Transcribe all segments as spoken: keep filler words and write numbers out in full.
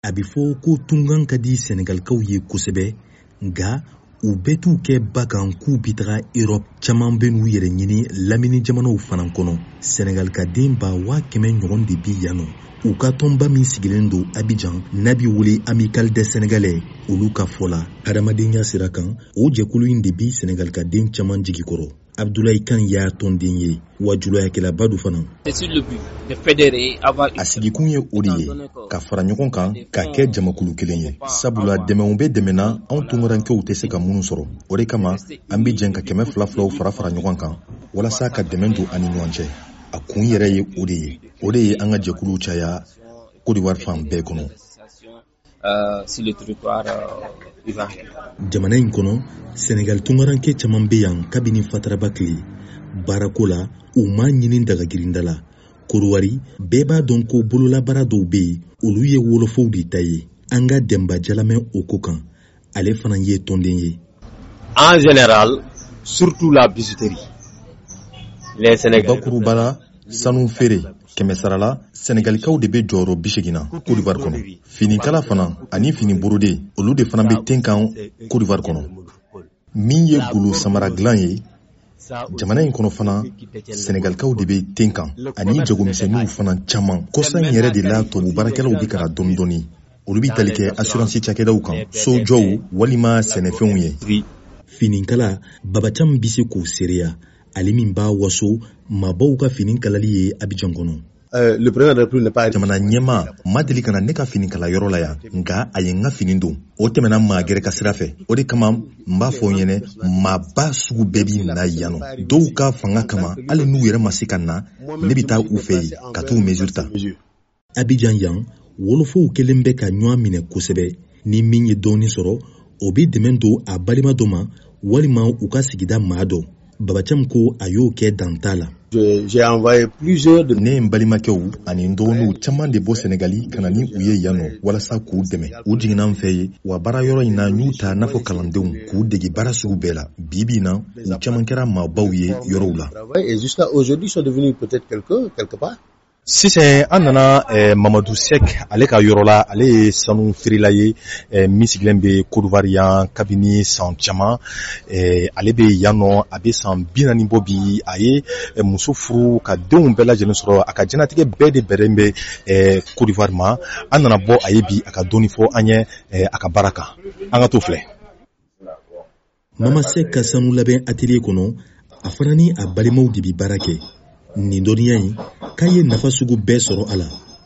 A bɛ fɔ ko tungan ka di Senegalikaw ye kosɛbɛ nka u bɛ t'u kɛ bakan k'u bi taga Europe caman bɛ n'u yɛrɛ ɲini lamini jamanaw fana kɔnɔ. Senegalikaden ba waa kɛmɛ ɲɔgɔn de bi yan nɔ. U ka tɔnba min sigilen don Abidjan n'a bɛ wele Amical des Sénégalais olu ka fɔ la. Hadamadenya sira kan o jɛkulu in de bi Senegalikaden caman jigi kɔrɔ. Abdoulaye Kane y'a tɔnden ye wa julayakɛlaba du fana. A sigikun ye o de ye ka fara ɲɔgɔn kan ka kɛ jamakulu kelen ye. Sabula dɛmɛw bɛ dɛmɛna anw tungarankew tɛ se ka minnu sɔrɔ. O de kama an bɛ jɛn ka kɛmɛ fila filaw fara fara ɲɔgɔn kan walasa ka dɛmɛ don ani ɲɔgɔn cɛ. A kun yɛrɛ ye o de ye. O de ye an ka jɛkulu caya Côte d'Ivoire fan bɛɛ kɔnɔ. Jamana in kɔnɔ Senegal tungaranke caman bɛ yan kabini Fataraba tile. Baarako la u ma ɲini dagagirinda la. Korowari bɛɛ b'a dɔn ko bololabaara dɔw bɛ yen olu ye wolofow de ta ye. An ka Demba Jalamɛ o ko kan ale fana ye tɔnden ye. En général, surtout la bijouterie. Les Sénégalais. Bakurubala sanu feere kɛmɛ sarala Senegalikaw de bɛ jɔyɔrɔ bi segin na Côte d'Ivoire kɔnɔ. Finikala fana ani fini borode olu de fana bɛ ten kan Côte d'Ivoire kɔnɔ. Min ye golo samara dilan ye jamana in kɔnɔ fana Senegalikaw de bɛ ten kan ani jagomisɛnninw fana caman. Kɔsa in yɛrɛ de la tubabu baarakɛlaw bɛ ka na dɔɔni dɔɔni. Olu bɛ tali kɛ assurance cakɛdaw kan sojɔw walima sɛnɛfɛnw ye. Finikala Babacam bɛ se k'o seereya. Ale min b'a waso maabaw ka fini kalali ye Abidjan kɔnɔ. Le président de la République n'est pas jamana ɲɛma ma deli kana ne ka fini kala yɔrɔ la yan nka a ye n ka fini don. O tɛmɛna maa gɛrɛ ka sira fɛ. O de kama n b'a fɔ ɲɛnɛ maaba sugu bɛɛ bi na yan nɔ. Dɔw ka fanga kama hali n'u yɛrɛ ma se ka na ne bɛ taa u fɛ yen ka t'u mesure ta. Abidjan yan wolofow kelen bɛ ka ɲɔgɔn minɛ kosɛbɛ. Ni min ye dɔɔni sɔrɔ o bɛ dɛmɛ don a balima dɔ ma walima u ka sigida maa dɔ. Babacam ko a y'o kɛ danta la. J'ai envoyé plusieurs de ne balimakɛw ani n dɔgɔninw caman de bɔ Senegali ka na ni u ye yan nɔ walasa k'u dɛmɛ. U jiginna an fɛ ye wa baara yɔrɔ in na y'u ta n'a fɔ kalandenw k'u dege baara sugu bɛɛ la. Bi bi in na u caman kɛra maabaw ye yɔrɔw la. Et jusqu'à aujourd'hui sont devenus peut-être quelqu'un quelque part. Sisan an nana eh, Mamadou Sek ale ka yɔrɔ la ale ye sanu feerela ye eh, min sigilen bɛ Côte d'Ivoire yan kabini san caman eh, ale bɛ yan nɔ a bɛ san bi naani bɔ bi a ye eh, muso furu ka denw bɛɛ lajɛlen sɔrɔ a ka diɲɛlatigɛ bɛɛ de bɛrɛn bɛ eh, Côte d'Ivoire ma an nana bɔ a ye bi a ka dɔɔni fɔ an ye eh, a ka baara kan an ka t'o filɛ. Mama Sek ka sanu labɛn atelier kɔnɔ a fana ni a balimaw de bi baara kɛ. Nin dɔnniya in k'a ye nafa sugu bɛɛ sɔrɔ a la.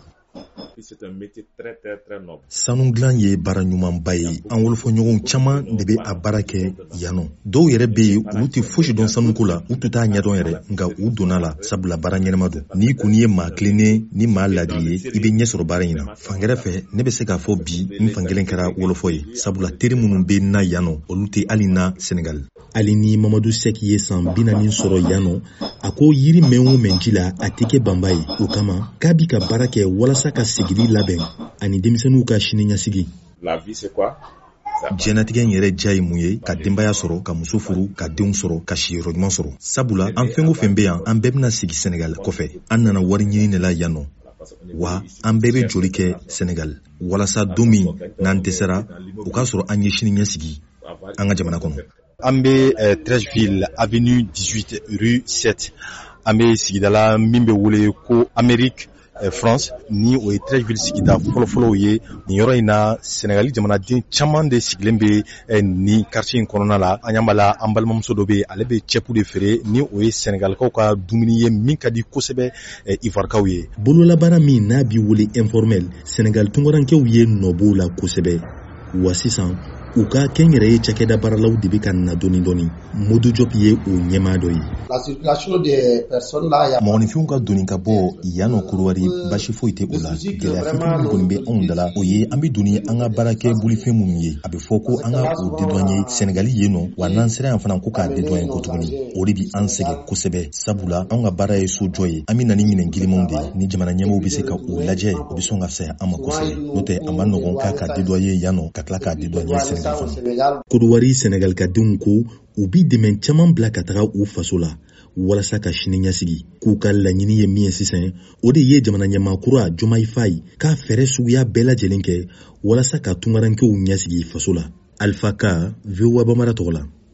Sanu dilan ye baara ɲumanba ye. An wolofɔɲɔgɔnw caman de bɛ a baara kɛ yan nɔ. Dɔw yɛrɛ bɛ yen olu tɛ fosi dɔn sanuko la u tɛ taa ɲɛdɔn yɛrɛ nka u donna la sabula baara ɲɛnama don. N'i kɔni ye maa tilennen ni maa ladiri ye i bɛ ɲɛ sɔrɔ baara in na. Fangɛrɛ fɛ ne bɛ se k'a fɔ bi n fankelen kɛra wolofɔ ye sabula teri minnu bɛ na yan nɔ olu tɛ hali na Senegal. Hali ni Mamadou Sek ye san bi naani sɔrɔ yan nɔ a ko yiri mɛn o mɛn ji la a tɛ kɛ banba ye. O kama k'a bi ka baara kɛ walasa ka sigili labɛn ani denmisɛnninw ka sini ɲɛsigi. Diɲɛnatigɛ in yɛrɛ diya ye mun ye ka denbaya sɔrɔ ka muso furu ka denw sɔrɔ ka siyɔrɔ ɲuman sɔrɔ. Sabula an fɛn o fɛn bɛ yan an bɛɛ bɛna sigi Senegal kɔfɛ. An nana wari ɲini de la yan nɔ wa an bɛɛ bɛ joli kɛ Senegal walasa don min n'an dɛsɛra o k'a sɔrɔ an ye sini ɲɛsigi an ka jamana kɔnɔ. An bɛ eh, Treichville avenue dix-huit rue sept an bɛ sigida la min bɛ wele ko Amérique eh, France ni o ye Treichville sigida fɔlɔfɔlɔw ye. Nin yɔrɔ in na Senegali jamanaden caman de sigilen bɛ eh, nin quartier in kɔnɔna la. An y'an bala an balimamuso dɔ bɛ ale bɛ cɛpu de feere ni o ye Senegalikaw ka dumuni ye min ka di kosɛbɛ eh, Ivoirekaw ye. Bololabaara min n'a bi wele informel Senegal tungarankew ye nɔbɔw la kosɛbɛ wa sisan u ka kɛnyɛrɛye cakɛda baaralaw de bɛ ka na dɔɔni dɔɔni. Modou Diop ye o ɲɛmaa dɔ ye. La circulation des personnes là. Mɔgɔninfinw ka doni ka bɔ yan nɔ Korowari basi foyi tɛ o la. Gɛlɛya fitinin min kɔni bɛ anw da la o ye an bɛ doni an ka baara kɛ bolifɛn minnu ye. A bɛ fɔ ko an ka o dédouaner Senegali yen nɔ wa n'an sera yan fana ko k'a dédouaner ko tuguni. O de bi an sɛgɛn kosɛbɛ sabula anw ka baara ye sojɔ ye. An bɛ na ni minɛn gilimanw de ye. Ni jamana ɲɛmaaw bɛ se ka o lajɛ o bɛ sɔn ka fisaya an ma kosɛbɛ. N'o tɛ a ma nɔgɔn k'a ka dédouaner yan nɔ ka tila k'a dédouaner Senegal. Kodowari Senegal ka denw ko u bi dɛmɛ caman bila ka taga u faso la walasa ka sini ɲɛsigi k'u ka laɲini ye min ye sisan o de ye jamana ɲɛmaakura Jomayi Fayi k'a fɛɛrɛ suguya bɛɛ lajɛlen kɛ walasa ka tungarankew ɲɛsigi faso la. Alpha Ka, V O A Bamara tɔgɔ la.